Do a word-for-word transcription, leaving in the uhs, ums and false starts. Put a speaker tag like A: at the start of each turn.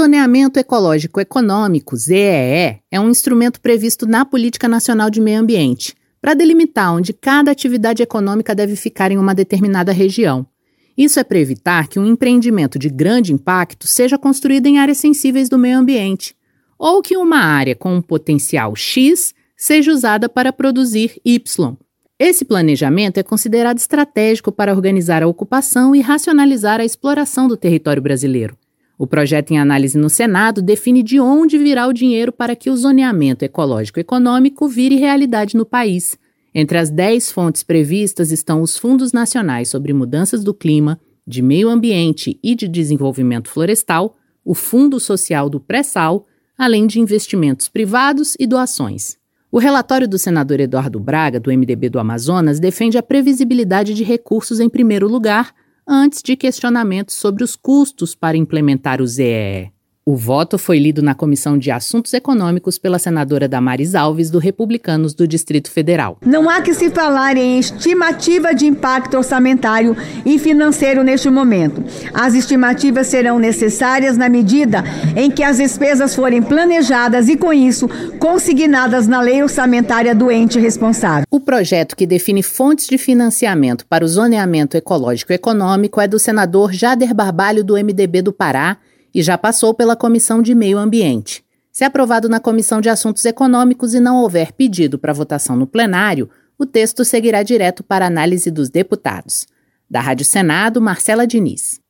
A: Zoneamento Ecológico Econômico, Z E E, é um instrumento previsto na Política Nacional de Meio Ambiente, para delimitar onde cada atividade econômica deve ficar em uma determinada região. Isso é para evitar que um empreendimento de grande impacto seja construído em áreas sensíveis do meio ambiente, ou que uma área com um potencial X seja usada para produzir Y. Esse planejamento é considerado estratégico para organizar a ocupação e racionalizar a exploração do território brasileiro. O projeto em análise no Senado define de onde virá o dinheiro para que o zoneamento ecológico-econômico vire realidade no país. Entre as dez fontes previstas estão os Fundos Nacionais sobre Mudanças do Clima, de Meio Ambiente e de Desenvolvimento Florestal, o Fundo Social do Pré-Sal, além de investimentos privados e doações. O relatório do senador Eduardo Braga, do M D B do Amazonas, defende a previsibilidade de recursos em primeiro lugar, antes de questionamentos sobre os custos para implementar o Z E E. O voto foi lido na Comissão de Assuntos Econômicos pela senadora Damares Alves, do Republicanos do Distrito Federal.
B: Não há que se falar em estimativa de impacto orçamentário e financeiro neste momento. As estimativas serão necessárias na medida em que as despesas forem planejadas e, com isso, consignadas na lei orçamentária do ente responsável.
A: O projeto que define fontes de financiamento para o zoneamento ecológico-econômico é do senador Jader Barbalho, do M D B do Pará, e já passou pela Comissão de Meio Ambiente. Se aprovado na Comissão de Assuntos Econômicos e não houver pedido para votação no plenário, o texto seguirá direto para análise dos deputados. Da Rádio Senado, Marcela Diniz.